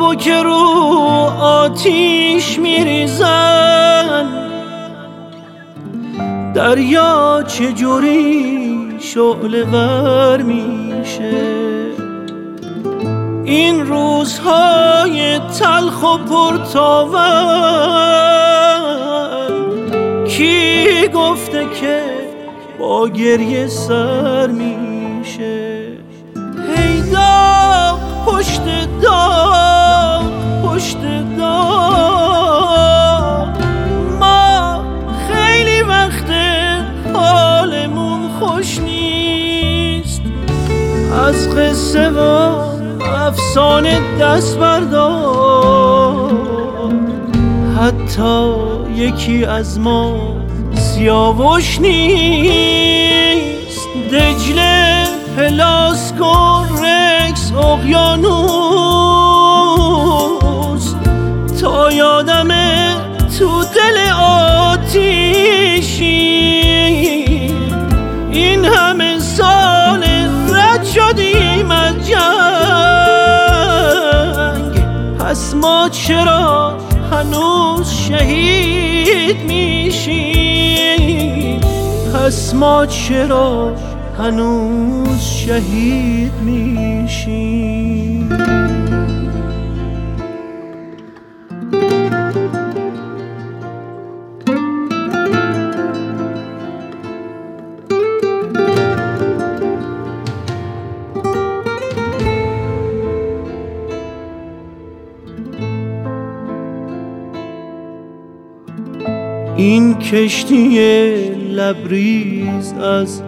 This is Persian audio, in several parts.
تو که رو آتیش میریزن، دریا چجوری شعله ور میشه؟ این روزهای تلخ و پرتاون کی گفته که با گریه سر میشه؟ هی داغ پشت داغ پشت داغ، ما خیلی وقت حالمون خوش نیست. از قصه و افسانه دست بردار، حتی یکی از ما سیاوش نیست. دجله، پلاسکو، رکس، اقیانوس، تا یادمه تو دل آتیشی این همه سال رد شدیم از جنگ. پس ما چرا هنوز شهید میشیم؟ پس ما چرا هنوز شهید میشیم؟ این کشتی لبریز از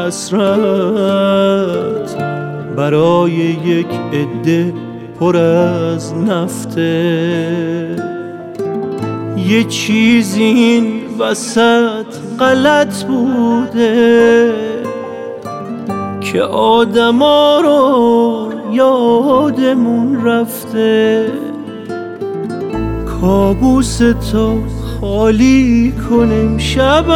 حسرت برای یک عده پر از نفته. یه چیزی این وسط غلط بوده که آدما رو یادمون رفته. کابوس تو خالی کنیم شب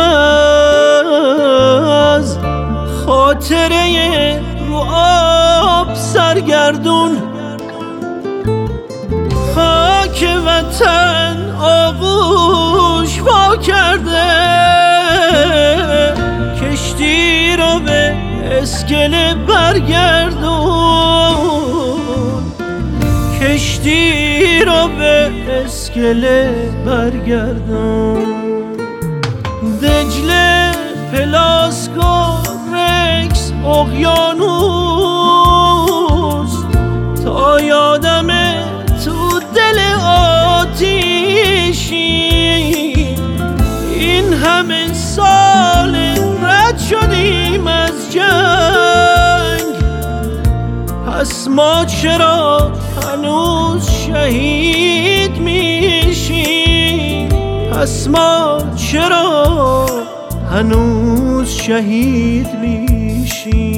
از خاطره رو آب سرگردون. خاک وطن آغوش وا کرده، کشتی رو به اسکله برگردون، کشتی رو به اسکله برگردون. دجله، پلاسکو، رکس، اقیانوس، تا یادمه تو دل آتیشی این همه سال رد شدیم از جنگ. پس ما چرا هنوز شهید میشیم؟ پس ما چرا هنوز شهید میشیم؟